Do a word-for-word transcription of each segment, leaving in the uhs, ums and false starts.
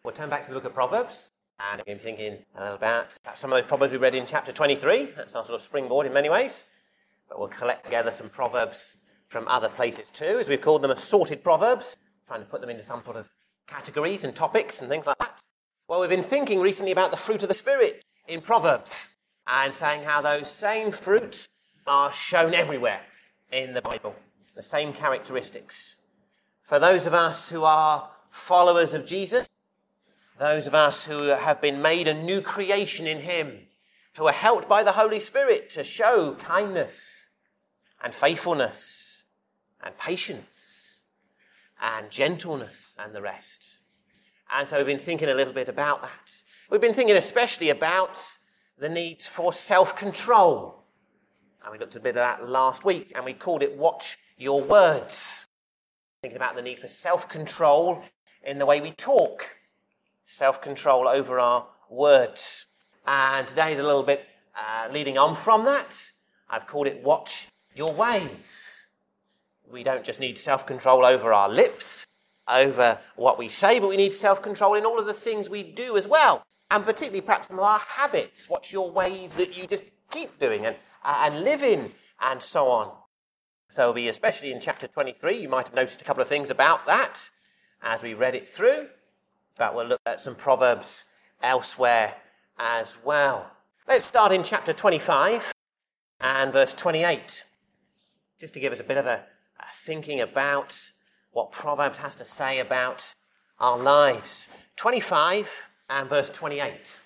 We'll turn back to the book of Proverbs, and I've been thinking a little about some of those Proverbs we read in chapter twenty-three. That's our sort of springboard in many ways. But we'll collect together some Proverbs from other places too, as we've called them assorted Proverbs, trying to put them into some sort of categories and topics and things like that. Well, we've been thinking recently about the fruit of the Spirit in Proverbs, and saying how those same fruits are shown everywhere in the Bible, the same characteristics. For those of us who are followers of Jesus, those of us who have been made a new creation in him, who are helped by the Holy Spirit to show kindness and faithfulness and patience and gentleness and the rest. And so we've been thinking a little bit about that. We've been thinking especially about the need for self-control. And we looked a bit at that last week, and we called it Watch Your Words. Thinking about the need for self-control in the way we talk. Self-control over our words. And today is a little bit uh, leading on from that. I've called it Watch Your Ways. We don't just need self-control over our lips, over what we say, but we need self-control in all of the things we do as well. And particularly perhaps some of our habits. Watch your ways that you just keep doing and, uh, and live in and so on. So it'll be especially in chapter twenty-three, you might have noticed a couple of things about that as we read it through. But we'll look at some Proverbs elsewhere as well. Let's start in chapter twenty-five and verse twenty-eight. Just to give us a bit of a, a thinking about what Proverbs has to say about our lives. twenty-five and verse twenty-eight.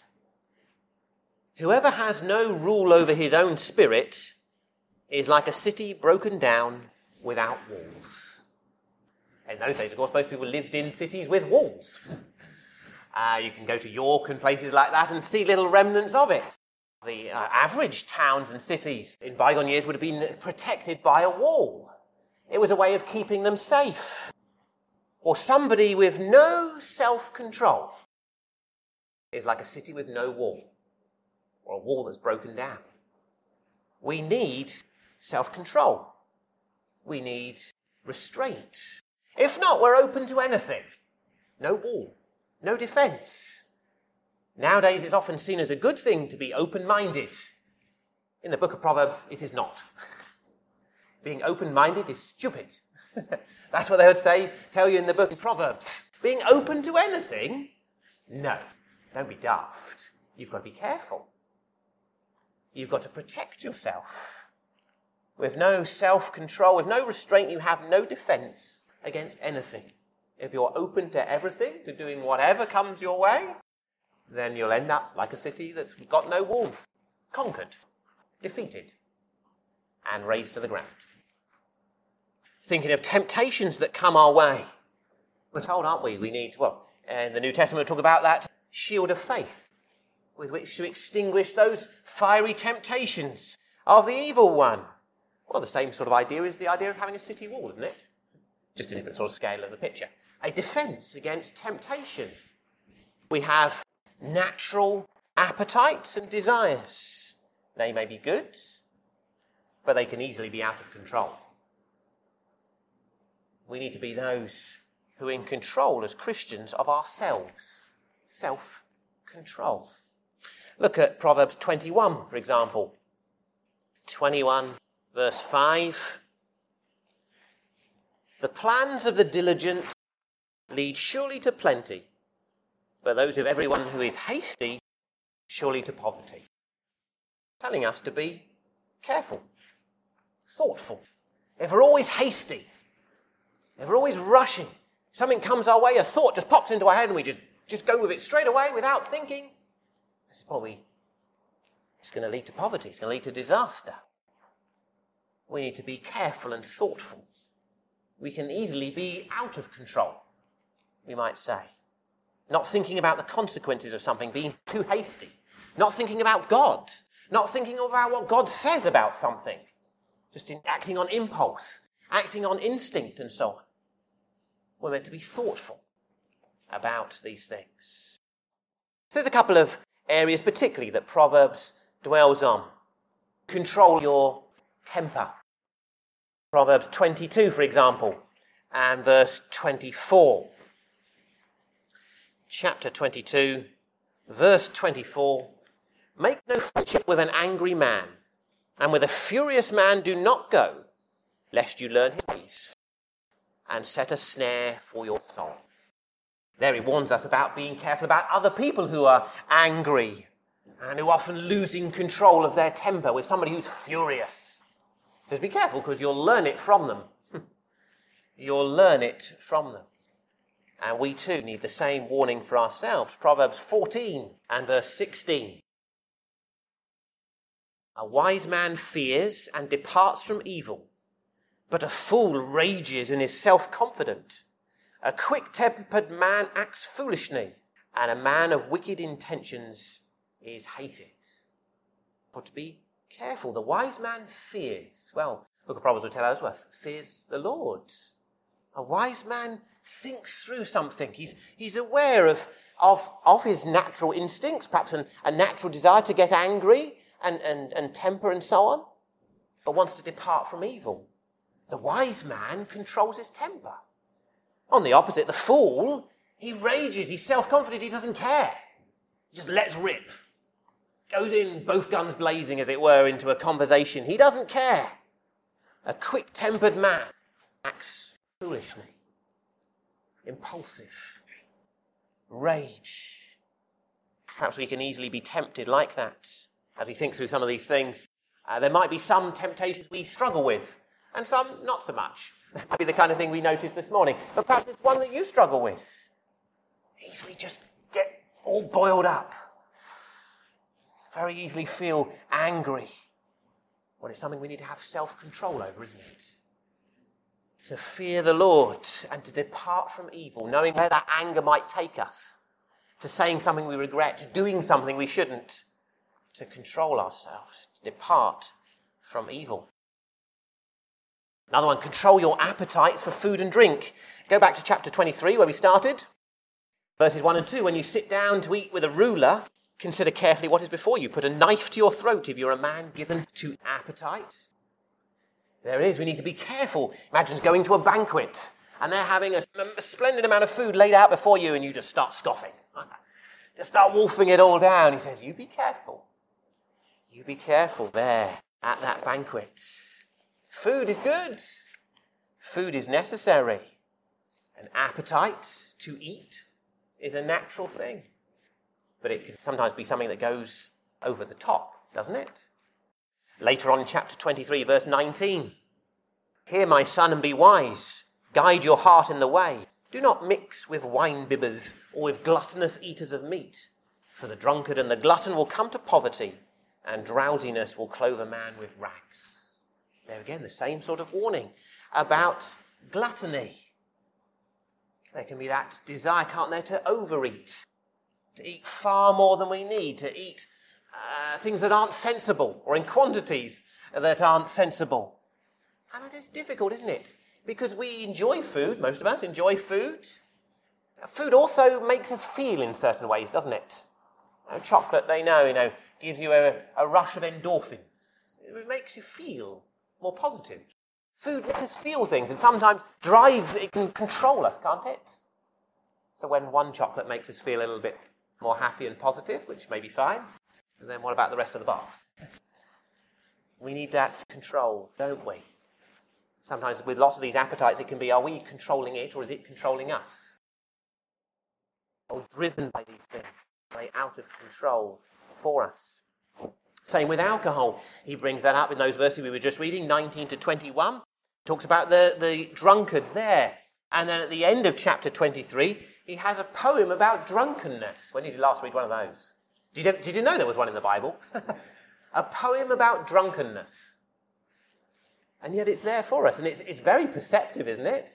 Whoever has no rule over his own spirit is like a city broken down without walls. In those days, of course, most people lived in cities with walls. Uh, you can go to York and places like that and see little remnants of it. The uh, average towns and cities in bygone years would have been protected by a wall. It was a way of keeping them safe. Or somebody with no self-control is like a city with no wall, or a wall that's broken down. We need self-control. We need restraint. If not, we're open to anything. No wall. No defence. Nowadays, it's often seen as a good thing to be open-minded. In the book of Proverbs, it is not. Being open-minded is stupid. That's what they would say, tell you in the book of Proverbs. Being open to anything? No. Don't be daft. You've got to be careful. You've got to protect yourself. With no self-control, with no restraint, you have no defence against anything. If you're open to everything, to doing whatever comes your way, then you'll end up like a city that's got no walls, conquered, defeated, and razed to the ground. Thinking of temptations that come our way. We're told, aren't we, we need, well, in the New Testament we talk about that shield of faith with which to extinguish those fiery temptations of the evil one. Well, the same sort of idea is the idea of having a city wall, isn't it? Just a different sort of scale of the picture. A defence against temptation. We have natural appetites and desires. They may be good, but they can easily be out of control. We need to be those who are in control as Christians of ourselves. Self-control. Look at Proverbs twenty-one, for example. twenty-one, verse five. The plans of the diligent lead surely to plenty, but those of everyone who is hasty surely to poverty. Telling us to be careful, thoughtful. If we're always hasty, if we're always rushing, something comes our way, a thought just pops into our head and we just, just go with it straight away without thinking, this is probably it's going to lead to poverty, it's going to lead to disaster. We need to be careful and thoughtful. We can easily be out of control, we might say. Not thinking about the consequences of something, being too hasty. Not thinking about God. Not thinking about what God says about something. Just in acting on impulse, acting on instinct and so on. We're meant to be thoughtful about these things. So there's a couple of areas particularly that Proverbs dwells on. Control your temper. Proverbs twenty-two, for example, and verse twenty-four. chapter twenty-two, verse twenty-four, make no friendship with an angry man, and with a furious man do not go, lest you learn his ways, and set a snare for your soul. There he warns us about being careful about other people who are angry and who are often losing control of their temper with somebody who's furious. He says, be careful because you'll learn it from them. You'll learn it from them. And we too need the same warning for ourselves. Proverbs fourteen and verse sixteen. A wise man fears and departs from evil, but a fool rages and is self-confident. A quick-tempered man acts foolishly, and a man of wicked intentions is hated. But to be careful, the wise man fears. Well, the book of Proverbs will tell us, well, fears the Lord. A wise man thinks through something. He's, he's aware of, of, of his natural instincts, perhaps an, a natural desire to get angry and, and, and temper and so on, but wants to depart from evil. The wise man controls his temper. On the opposite, the fool, he rages, he's self-confident, he doesn't care. He just lets rip. Goes in, both guns blazing, as it were, into a conversation. He doesn't care. A quick-tempered man acts foolishly, impulsive, rage. Perhaps we can easily be tempted like that as we think through some of these things. Uh, there might be some temptations we struggle with, and some not so much. That might be the kind of thing we noticed this morning. But perhaps there's one that you struggle with. Easily just get all boiled up. Very easily feel angry. Well, it's something we need to have self-control over, isn't it? To fear the Lord and to depart from evil, knowing where that anger might take us. To saying something we regret, to doing something we shouldn't. To control ourselves, to depart from evil. Another one, control your appetites for food and drink. Go back to chapter twenty-three where we started. Verses one and two, when you sit down to eat with a ruler, consider carefully what is before you. Put a knife to your throat if you're a man given to appetite. There it is, we need to be careful. Imagine going to a banquet and they're having a, a splendid amount of food laid out before you and you just start scoffing. Just start wolfing it all down. He says, you be careful. You be careful there at that banquet. Food is good. Food is necessary. An appetite to eat is a natural thing. But it can sometimes be something that goes over the top, doesn't it? Later on in chapter twenty-three, verse nineteen. Hear, my son, and be wise. Guide your heart in the way. Do not mix with wine-bibbers or with gluttonous eaters of meat. For the drunkard and the glutton will come to poverty, and drowsiness will clothe a man with rags. There again, the same sort of warning about gluttony. There can be that desire, can't there, to overeat, to eat far more than we need, to eat uh, things that aren't sensible, or in quantities that aren't sensible. And that is difficult, isn't it? Because we enjoy food, most of us enjoy food. Food also makes us feel in certain ways, doesn't it? You know, chocolate, they know, you know, gives you a, a rush of endorphins. It makes you feel more positive. Food makes us feel things, and sometimes drive, it can control us, can't it? So when one chocolate makes us feel a little bit more happy and positive, which may be fine, and then what about the rest of the box? We need that control, don't we? Sometimes with lots of these appetites, it can be, are we controlling it, or is it controlling us? Or driven by these things, are they out of control for us? Same with alcohol. He brings that up in those verses we were just reading, nineteen to twenty-one. Talks about the, the drunkard there. And then at the end of chapter twenty-three, he has a poem about drunkenness. When did you last read one of those? Did you, did you know there was one in the Bible? A poem about drunkenness. And yet it's there for us. And it's, it's very perceptive, isn't it?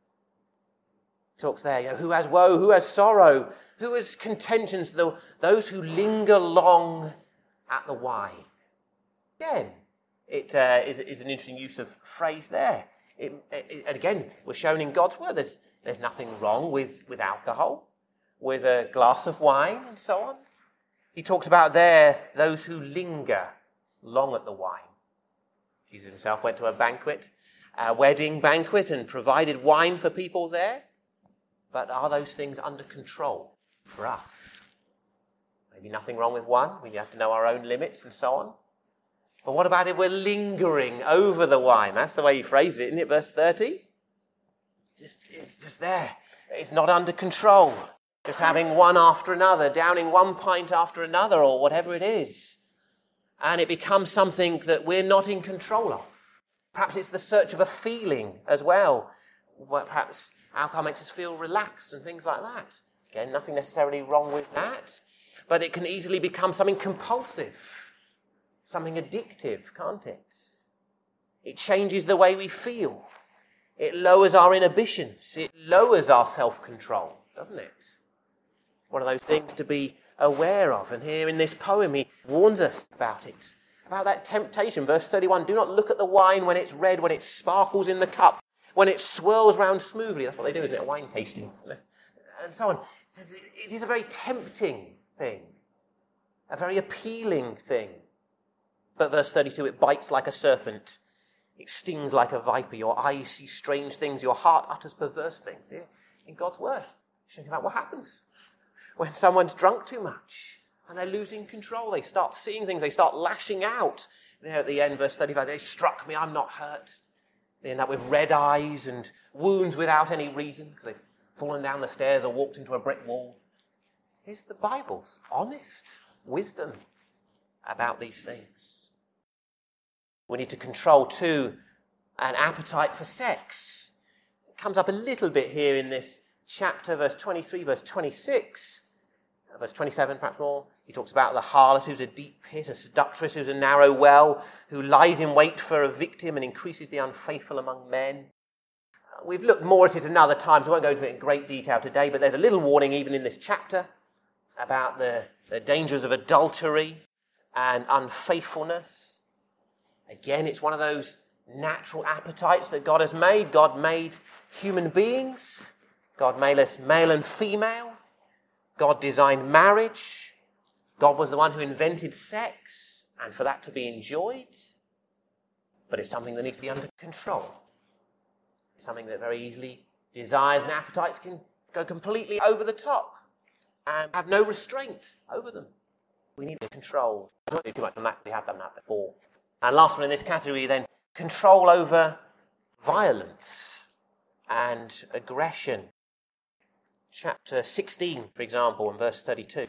Talks there, you know, who has woe, who has sorrow, who has contentions, the, those who linger long at the wine. Again, it uh, is, is an interesting use of phrase there. It, it, and again, we're shown in God's word there's, there's nothing wrong with, with alcohol, with a glass of wine and so on. He talks about there those who linger long at the wine. Jesus himself went to a banquet, a wedding banquet, and provided wine for people there. But are those things under control? for us. Maybe nothing wrong with one. We have to know our own limits and so on. But what about if we're lingering over the wine? That's the way he phrased it, isn't it? Verse thirty. Just, it's just there. It's not under control. Just having one after another, downing one pint after another, or whatever it is. And it becomes something that we're not in control of. Perhaps it's the search of a feeling as well. Well, perhaps alcohol makes us feel relaxed and things like that. Again, nothing necessarily wrong with that. But it can easily become something compulsive, something addictive, can't it? It changes the way we feel. It lowers our inhibitions. It lowers our self-control, doesn't it? One of those things to be aware of. And here in this poem, he warns us about it, about that temptation. Verse thirty-one, do not look at the wine when it's red, when it sparkles in the cup, when it swirls round smoothly. That's what they do, isn't it? Wine tastings. And so on. It is a very tempting thing, a very appealing thing. But verse thirty-two, it bites like a serpent. It stings like a viper. Your eyes see strange things. Your heart utters perverse things. Here in God's word, think about what happens when someone's drunk too much and they're losing control. They start seeing things. They start lashing out. There at the end, verse thirty-five, they struck me. I'm not hurt. They end up with red eyes and wounds without any reason because they've fallen down the stairs or walked into a brick wall. Here's the Bible's honest wisdom about these things. We need to control, too, an appetite for sex. It comes up a little bit here in this chapter, verse twenty-three, verse twenty-six, verse twenty-seven, perhaps more. He talks about the harlot who's a deep pit, a seductress who's a narrow well, who lies in wait for a victim and increases the unfaithful among men. We've looked more at it another time, so I won't go into it in great detail today, but there's a little warning even in this chapter about the, the dangers of adultery and unfaithfulness. Again, it's one of those natural appetites that God has made. God made human beings. God made us male and female. God designed marriage. God was the one who invented sex, and for that to be enjoyed. But it's something that needs to be under control. It's something that very easily desires and appetites can go completely over the top and have no restraint over them. We need the control. I don't do too much on that. We have done that before. And last one in this category then, control over violence and aggression. Chapter sixteen, for example, in verse thirty-two.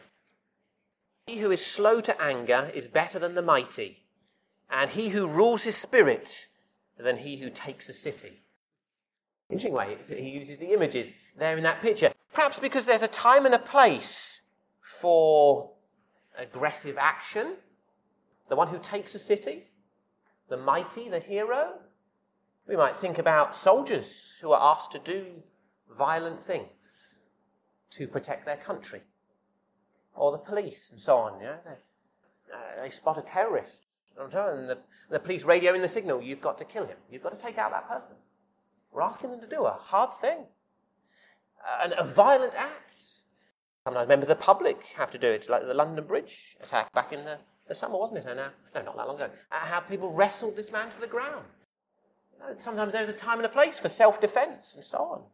He who is slow to anger is better than the mighty, and he who rules his spirit than he who takes a city. Interesting way he uses the images there in that picture. Perhaps because there's a time and a place for aggressive action. The one who takes a city, the mighty, the hero. We might think about soldiers who are asked to do violent things to protect their country. Or the police and so on. You know, they, uh, they spot a terrorist. And the, the police radio in the signal, you've got to kill him. You've got to take out that person. We're asking them to do a hard thing. Uh, and a violent act. Sometimes members of the public have to do it, like the London Bridge attack back in the, the summer, wasn't it? And, uh, no, not that long ago. Uh, how people wrestled this man to the ground. Uh, sometimes there's a time and a place for self-defense and so on.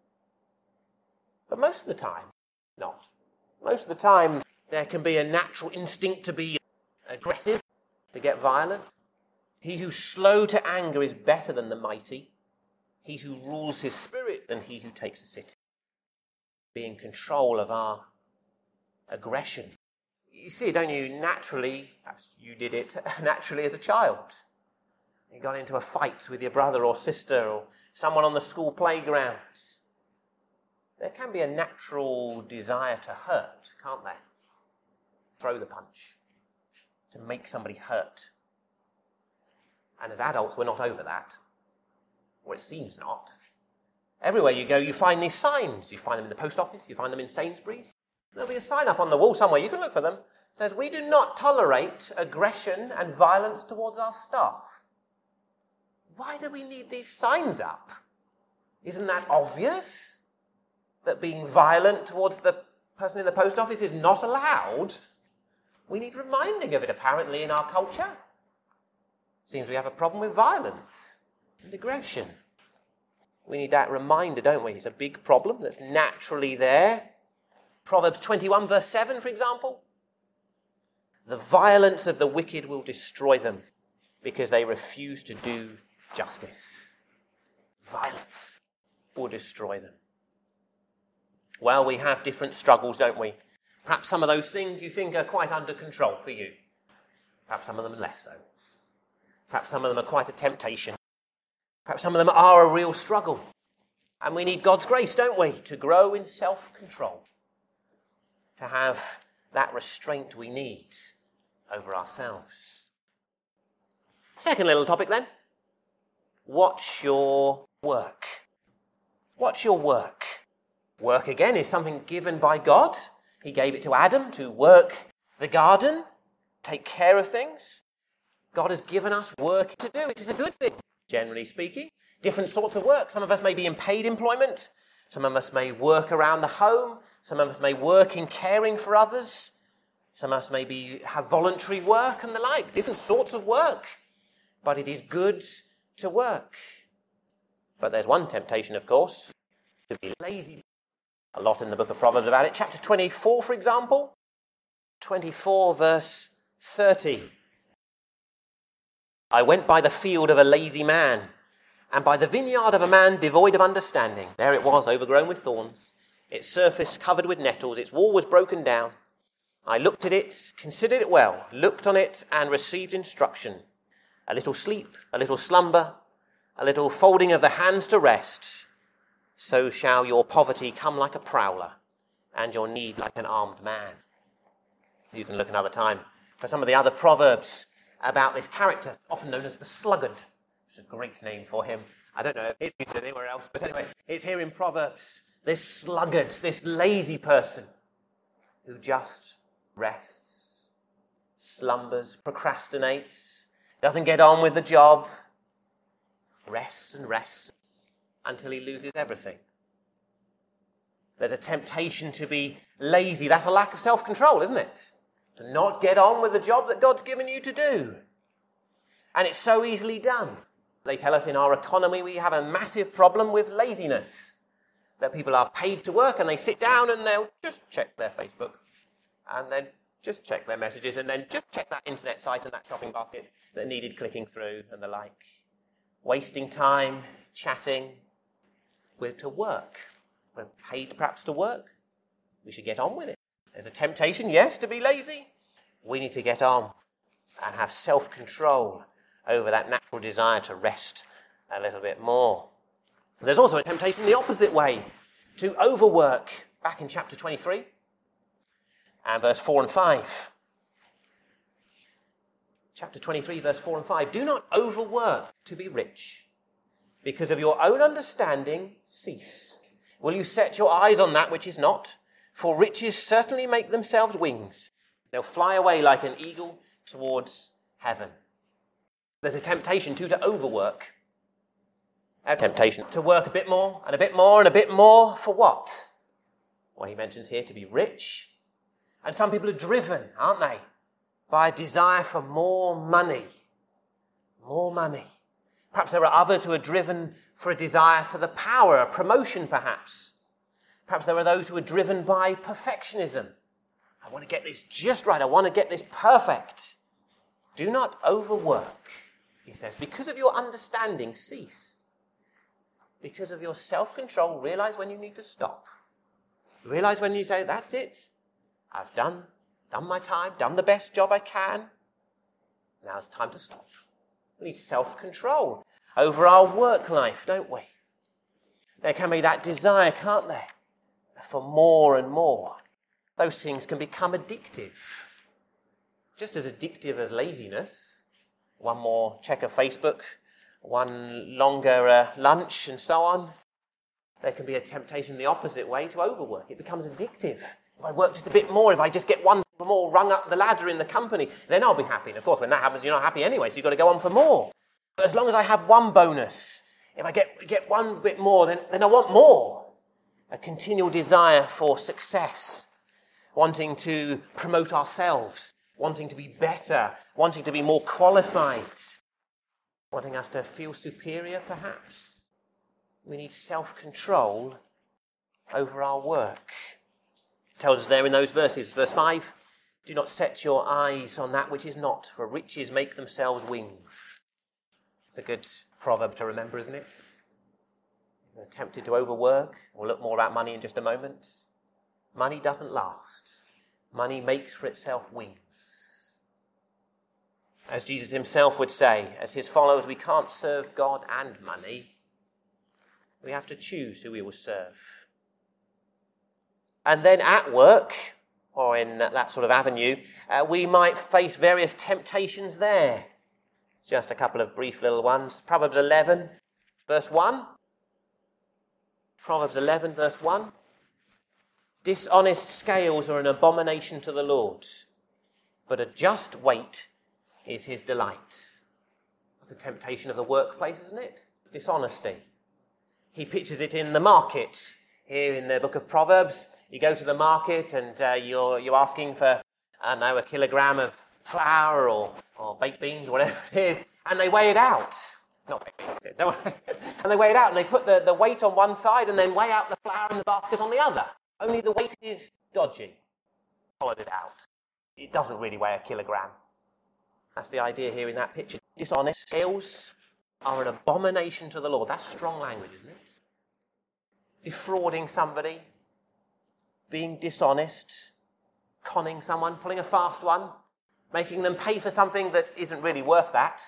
But most of the time, not. Most of the time, there can be a natural instinct to be aggressive, to get violent. He who's slow to anger is better than the mighty. He who rules his spirit than he who takes a city. Be in control of our aggression. You see, don't you, naturally, perhaps you did it naturally as a child. You got into a fight with your brother or sister or someone on the school playgrounds. There can be a natural desire to hurt, can't there? Throw the punch, to make somebody hurt. And as adults, we're not over that. Or it seems not. Everywhere you go, you find these signs. You find them in the post office, you find them in Sainsbury's. There'll be a sign up on the wall somewhere, you can look for them. It says, we do not tolerate aggression and violence towards our staff. Why do we need these signs up? Isn't that obvious? That being violent towards the person in the post office is not allowed? We need reminding of it, apparently, in our culture. Seems we have a problem with violence and aggression. We need that reminder, don't we? It's a big problem that's naturally there Proverbs twenty-one, verse seven, for example. The violence of the wicked will destroy them because they refuse to do justice. Violence will destroy them. Well, we have different struggles, don't we? Perhaps some of those things you think are quite under control for you. Perhaps some of them are less so. Perhaps some of them are quite a temptation. Perhaps some of them are a real struggle. And we need God's grace, don't we, to grow in self-control, to have that restraint we need over ourselves. Second little topic then. Watch your work. Watch your work. Work, again, is something given by God. He gave it to Adam to work the garden, take care of things. God has given us work to do. It is a good thing, generally speaking. Different sorts of work. Some of us may be in paid employment. Some of us may work around the home. Some of us may work in caring for others. Some of us may be, have voluntary work and the like. Different sorts of work. But it is good to work. But there's one temptation, of course, to be lazy. A lot in the book of Proverbs about it. Chapter twenty-four, for example. twenty-four, verse thirty. I went by the field of a lazy man, and by the vineyard of a man devoid of understanding. There it was, overgrown with thorns, its surface covered with nettles, its wall was broken down. I looked at it, considered it well, looked on it, and received instruction. A little sleep, a little slumber, a little folding of the hands to rest. So shall your poverty come like a prowler, and your need like an armed man. You can look another time for some of the other proverbs about this character, often known as the sluggard. It's a great name for him. I don't know if it's used anywhere else, but anyway, it's here in Proverbs. This sluggard, this lazy person who just rests, slumbers, procrastinates, doesn't get on with the job, rests and rests until he loses everything. There's a temptation to be lazy. That's a lack of self-control, isn't it? To not get on with the job that God's given you to do. And it's so easily done. They tell us in our economy we have a massive problem with laziness. That people are paid to work and they sit down and they'll just check their Facebook. And then just check their messages and then just check that internet site and that shopping basket that needed clicking through and the like. Wasting time, chatting. We're to work. We're paid perhaps to work. We should get on with it. There's a temptation, yes, to be lazy. We need to get on and have self-control over that natural desire to rest a little bit more. There's also a temptation the opposite way, to overwork. Back in chapter twenty-three and verse four and five. Chapter twenty-three, verse four and five. Do not overwork to be rich. Because of your own understanding, cease. Will you set your eyes on that which is not? For riches certainly make themselves wings. They'll fly away like an eagle towards heaven. There's a temptation too to overwork. A temptation to work a bit more and a bit more and a bit more for what? Well, he mentions here to be rich. And some people are driven, aren't they, by a desire for more money. More money. Perhaps there are others who are driven for a desire for the power, a promotion perhaps. Perhaps there are those who are driven by perfectionism. I want to get this just right. I want to get this perfect. Do not overwork, he says. Because of your understanding, cease. Because of your self-control, realize when you need to stop. Realize when you say, that's it. I've done, done my time, done the best job I can. Now it's time to stop. We need self-control over our work life, don't we? There can be that desire, can't there, for more and more. Those things can become addictive. Just as addictive as laziness. One more check of Facebook, one longer uh, lunch and so on. There can be a temptation the opposite way to overwork. It becomes addictive. If I work just a bit more, if I just get one more rung up the ladder in the company, then I'll be happy. And of course, when that happens, you're not happy anyway, so you've got to go on for more. But as long as I have one bonus, if I get, get one bit more, then, then I want more. A continual desire for success, wanting to promote ourselves, wanting to be better, wanting to be more qualified, wanting us to feel superior, perhaps. We need self-control over our work. tells us there in those verses. Verse five, do not set your eyes on that which is not, for riches make themselves wings. It's a good proverb to remember, isn't it? You're tempted to overwork. We'll look more about money in just a moment. Money doesn't last. Money makes for itself wings. As Jesus himself would say, as his followers, we can't serve God and money. We have to choose who we will serve. And then at work, or in that sort of avenue, uh, we might face various temptations there. Just a couple of brief little ones. Proverbs eleven, verse one. Proverbs eleven, verse one. Dishonest scales are an abomination to the Lord, but a just weight is his delight. That's the temptation of the workplace, isn't it? Dishonesty. He pictures it in the market. Here in the book of Proverbs, you go to the market and uh, you're you're asking for, I don't know, a kilogram of flour or, or baked beans or whatever it is, and they weigh it out. Not baked beans, don't worry. And they weigh it out and they put the, the weight on one side and then weigh out the flour in the basket on the other. Only the weight is dodgy. Followed it out. It doesn't really weigh a kilogram. That's the idea here in that picture. Dishonest scales are an abomination to the Lord. That's strong language, isn't it? Defrauding somebody, being dishonest, conning someone, pulling a fast one, making them pay for something that isn't really worth that.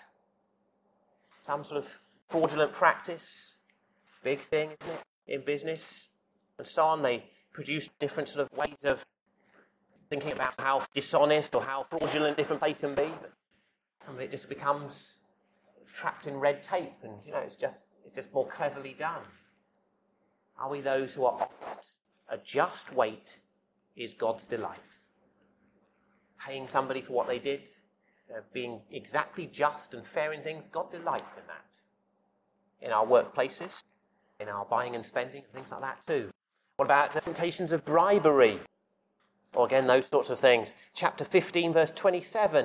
Some sort of fraudulent practice, big thing, isn't it, in business, and so on. They produce different sort of ways of thinking about how dishonest or how fraudulent different places can be. But some of it just becomes trapped in red tape, and you know, it's just it's just more cleverly done. Are we those who are honest? A just weight is God's delight. Paying somebody for what they did, uh, being exactly just and fair in things, God delights in that. In our workplaces, in our buying and spending, things like that too. What about the temptations of bribery? Or again, those sorts of things. Chapter fifteen, verse twenty-seven.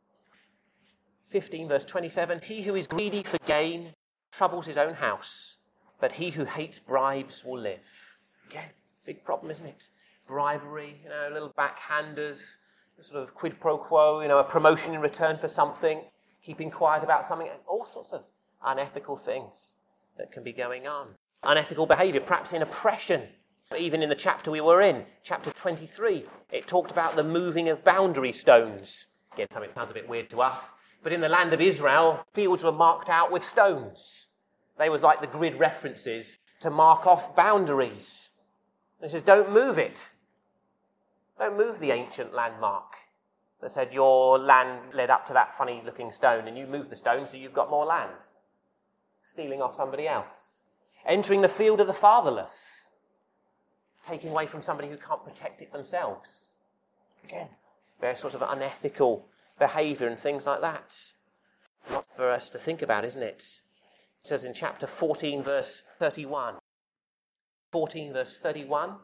fifteen, verse twenty-seven. He who is greedy for gain troubles his own house, but he who hates bribes will live. Again, big problem, isn't it? Bribery, you know, little backhanders, sort of quid pro quo, you know, a promotion in return for something, keeping quiet about something, all sorts of unethical things that can be going on. Unethical behaviour, perhaps in oppression. Even in the chapter we were in, chapter twenty-three, it talked about the moving of boundary stones. Again, something that sounds a bit weird to us, but in the land of Israel, fields were marked out with stones. They were like the grid references to mark off boundaries. And it says, don't move it. Don't move the ancient landmark that said your land led up to that funny-looking stone, and you move the stone so you've got more land. Stealing off somebody else. Entering the field of the fatherless. Taking away from somebody who can't protect it themselves. Again, various sorts of unethical behaviour and things like that. Not for us to think about, isn't it? It says in chapter fourteen, verse thirty-one. fourteen, verse thirty-one.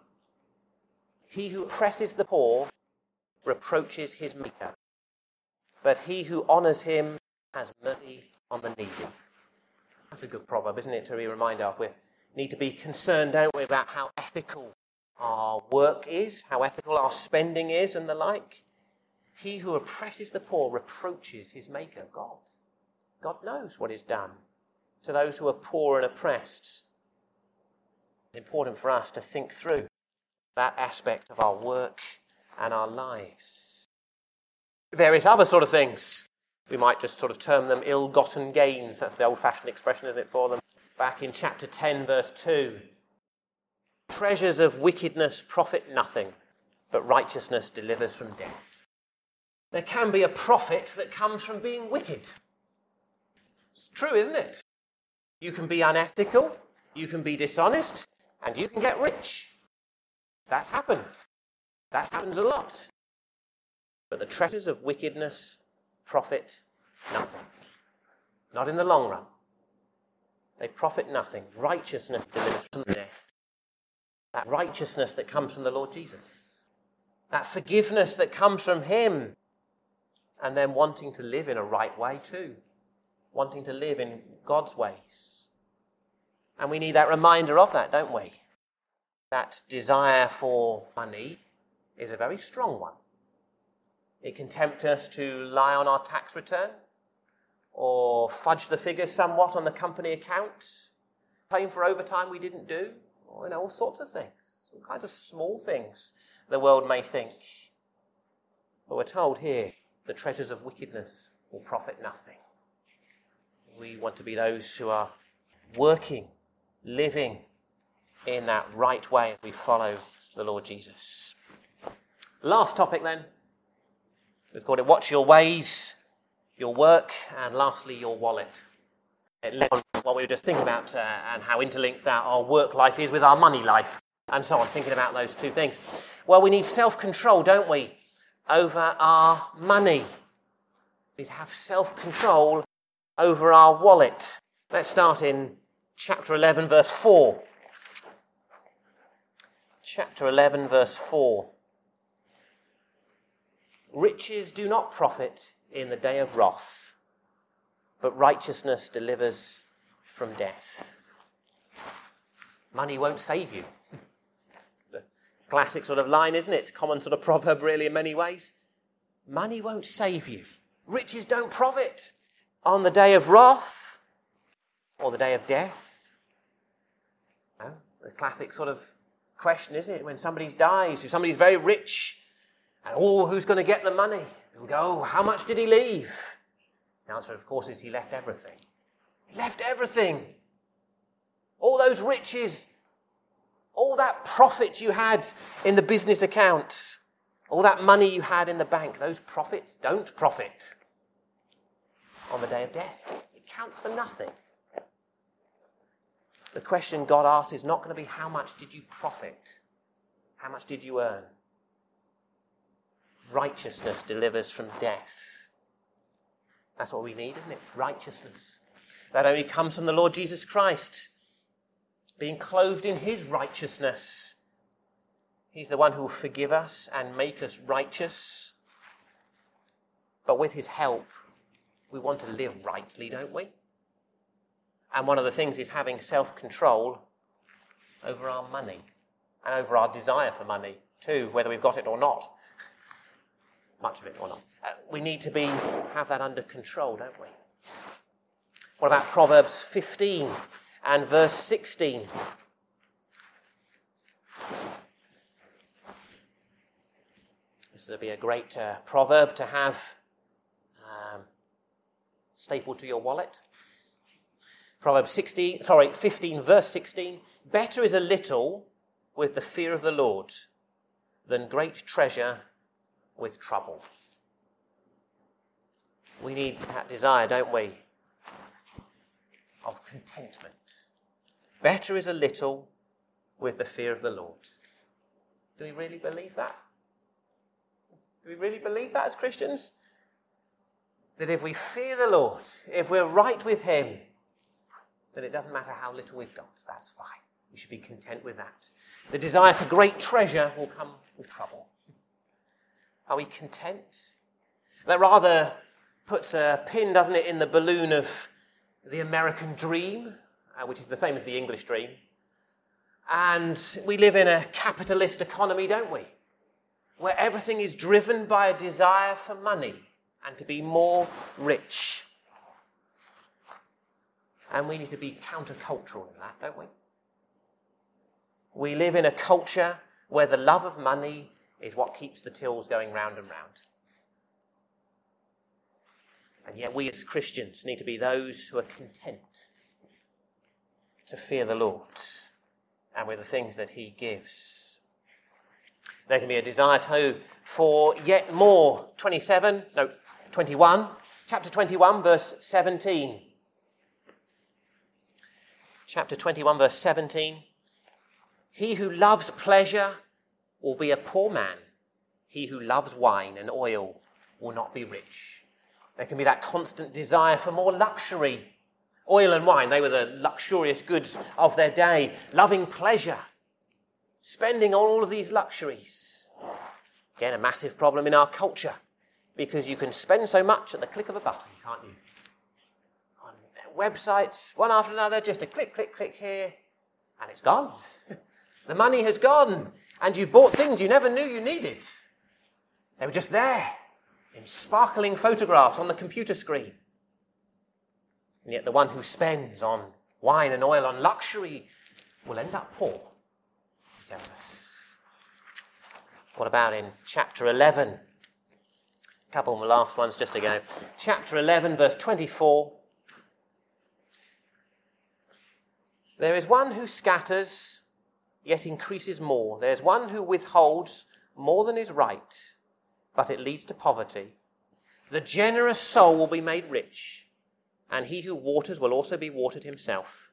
He who oppresses the poor reproaches his maker, but he who honours him has mercy on the needy. That's a good proverb, isn't it, to be reminded of? We need to be concerned, don't we, about how ethical our work is, how ethical our spending is, and the like. He who oppresses the poor reproaches his maker, God. God knows what is done to those who are poor and oppressed. It's important for us to think through that aspect of our work and our lives. Various other sort of things. We might just sort of term them ill-gotten gains. That's the old-fashioned expression, isn't it, for them? Back in chapter ten, verse two. Treasures of wickedness profit nothing, but righteousness delivers from death. There can be a profit that comes from being wicked. It's true, isn't it? You can be unethical, you can be dishonest, and you can get rich. That happens. That happens a lot. But the treasures of wickedness profit nothing. Not in the long run. They profit nothing. Righteousness delivers from death. That righteousness that comes from the Lord Jesus. That forgiveness that comes from him. And then wanting to live in a right way too. Wanting to live in God's ways. And we need that reminder of that, don't we? That desire for money is a very strong one. It can tempt us to lie on our tax return or fudge the figures somewhat on the company account, claim for overtime we didn't do, or you know, all sorts of things, all kinds of small things the world may think. But we're told here, the treasures of wickedness will profit nothing. We want to be those who are working, living in that right way as we follow the Lord Jesus. Last topic then. We've called it Watch Your Ways, Your Work, and lastly, Your Wallet. It led on what we were just thinking about uh, and how interlinked that our work life is with our money life and so on, thinking about those two things. Well, we need self-control, don't we, over our money. We have self-control over our wallet. Let's start in chapter eleven, verse four. Chapter eleven, verse four. Riches do not profit in the day of wrath, but righteousness delivers from death. Money won't save you. The classic sort of line, isn't it? Common sort of proverb, really, in many ways. Money won't save you. Riches don't profit on the day of wrath or the day of death. No? The classic sort of question, isn't it? When somebody dies, if somebody's very rich, and oh, who's going to get the money? And we go, oh, how much did he leave? The answer, of course, is he left everything. He left everything. All those riches, all that profit you had in the business account, all that money you had in the bank, those profits don't profit on the day of death. It counts for nothing. The question God asks is not going to be how much did you profit? How much did you earn? Righteousness delivers from death. That's what we need, isn't it? Righteousness. That only comes from the Lord Jesus Christ, being clothed in his righteousness. He's the one who will forgive us and make us righteous. But with his help, we want to live rightly, don't we? And one of the things is having self-control over our money and over our desire for money too, whether we've got it or not. Much of it or not. Uh, we need to be have that under control, don't we? What about Proverbs fifteen and verse sixteen? This will be a great uh, proverb to have um, stapled to your wallet. Proverbs sixteen, sorry, fifteen, verse sixteen. Better is a little with the fear of the Lord than great treasure with trouble. We need that desire, don't we, of contentment. Better is a little with the fear of the Lord. Do we really believe that? Do we really believe that as Christians? That if we fear the Lord, if we're right with him, then it doesn't matter how little we've got, that's fine. We should be content with that. The desire for great treasure will come with trouble. Are we content? That rather puts a pin, doesn't it, in the balloon of the American dream, uh, which is the same as the English dream. And we live in a capitalist economy, don't we? Where everything is driven by a desire for money and to be more rich. And we need to be countercultural in that, don't we? We live in a culture where the love of money is what keeps the tills going round and round. And yet we as Christians need to be those who are content to fear the Lord and with the things that he gives. There can be a desire too for yet more. twenty-seven, no, twenty-one, chapter twenty-one, verse seventeen. Chapter twenty-one, verse seventeen. He who loves pleasure will be a poor man. He who loves wine and oil will not be rich. There can be that constant desire for more luxury. Oil and wine, they were the luxurious goods of their day. Loving pleasure. Spending on all of these luxuries. Again, a massive problem in our culture. Because you can spend so much at the click of a button, can't you? On websites, one after another, just a click, click, click here, and it's gone. The money has gone. And you bought things you never knew you needed. They were just there in sparkling photographs on the computer screen. And yet the one who spends on wine and oil, on luxury, will end up poor, generous. What about in chapter eleven? A couple of the last ones just to go. Chapter eleven, verse twenty-four. There is one who scatters, yet increases more. There is one who withholds more than is right, but it leads to poverty. The generous soul will be made rich, and he who waters will also be watered himself.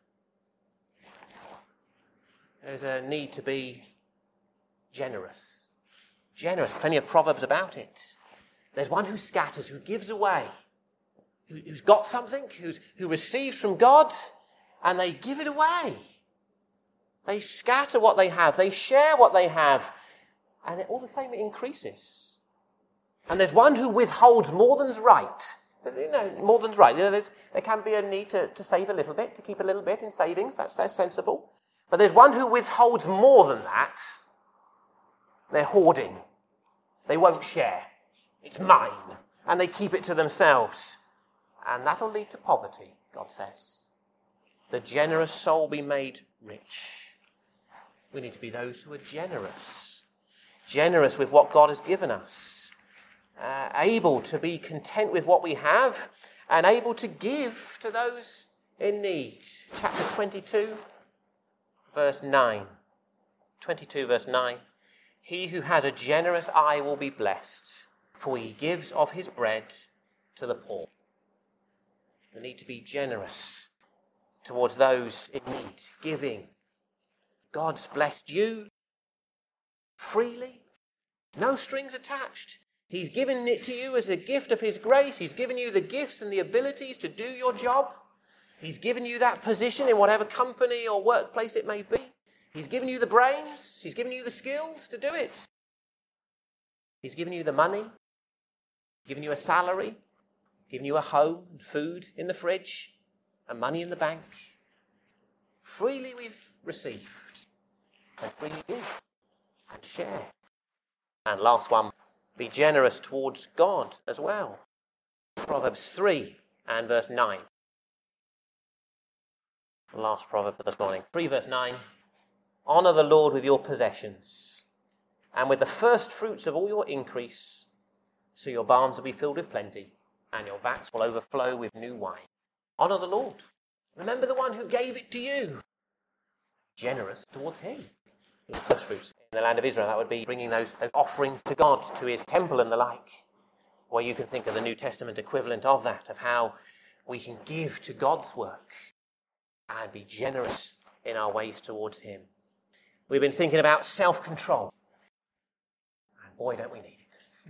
There's a need to be generous. Generous, plenty of proverbs about it. There's one who scatters, who gives away, who, who's got something, who's, who receives from God, and they give it away. They scatter what they have. They share what they have. And it, all the same, it increases. And there's one who withholds more than's right. You know, more than's right. You know, there's, there can be a need to, to save a little bit, to keep a little bit in savings. That's, that's sensible. But there's one who withholds more than that. They're hoarding. They won't share. It's mine. And they keep it to themselves. And that'll lead to poverty, God says. The generous soul be made rich. We need to be those who are generous. Generous with what God has given us. Uh, able to be content with what we have. And able to give to those in need. Chapter twenty-two, verse nine. twenty-two, verse nine. He who has a generous eye will be blessed, for he gives of his bread to the poor. We need to be generous towards those in need, giving. God's blessed you freely, no strings attached. He's given it to you as a gift of his grace. He's given you the gifts and the abilities to do your job. He's given you that position in whatever company or workplace it may be. He's given you the brains. He's given you the skills to do it. He's given you the money. Given you a salary. Given you a home and food in the fridge. And money in the bank. Freely we've received. And freely give. And share. And last one. Be generous towards God as well. Proverbs three and verse nine. The last proverb for this morning. three verse nine. Honour the Lord with your possessions, and with the first fruits of all your increase, so your barns will be filled with plenty, and your vats will overflow with new wine. Honour the Lord. Remember the one who gave it to you. Generous towards him. The first fruits in the land of Israel, that would be bringing those, those offerings to God, to his temple and the like. Or you can think of the New Testament equivalent of that, of how we can give to God's work and be generous in our ways towards him. We've been thinking about self-control. And boy, don't we need it.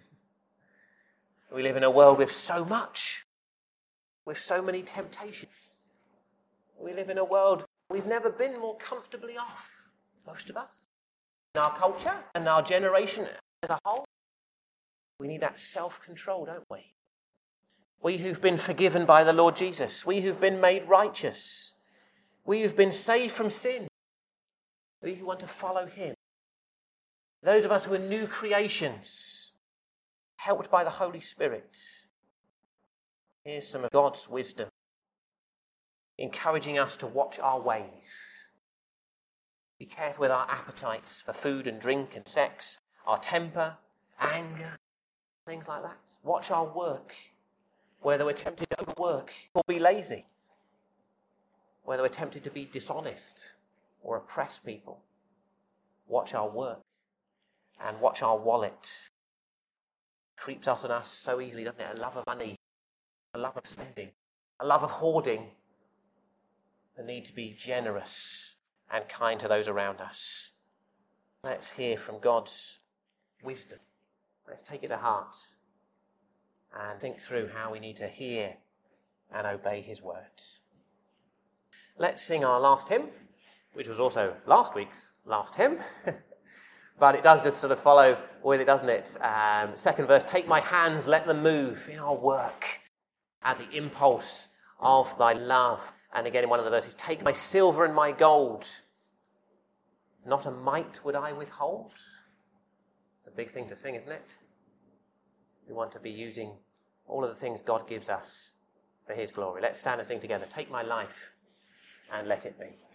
We live in a world with so much, with so many temptations. We live in a world we've never been more comfortably off, most of us. In our culture and our generation as a whole, we need that self-control, don't we? We who've been forgiven by the Lord Jesus, we who've been made righteous, we who've been saved from sin, we who want to follow him. Those of us who are new creations, helped by the Holy Spirit. Here's some of God's wisdom, encouraging us to watch our ways. Be careful with our appetites for food and drink and sex, our temper, anger, things like that. Watch our work, whether we're tempted to overwork or be lazy, whether we're tempted to be dishonest or oppress people. Watch our work and watch our wallet. Creeps us on us so easily, doesn't it? A love of money, a love of spending, a love of hoarding, the need to be generous and kind to those around us. Let's hear from God's wisdom. Let's take it to heart and think through how we need to hear and obey his words. Let's sing our last hymn, which was also last week's last hymn. But it does just sort of follow with it, doesn't it? Um, second verse, take my hands, let them move in our work at the impulse of thy love. And again in one of the verses, take my silver and my gold. Not a mite would I withhold. It's a big thing to sing, isn't it? We want to be using all of the things God gives us for his glory. Let's stand and sing together. Take my life and let it be.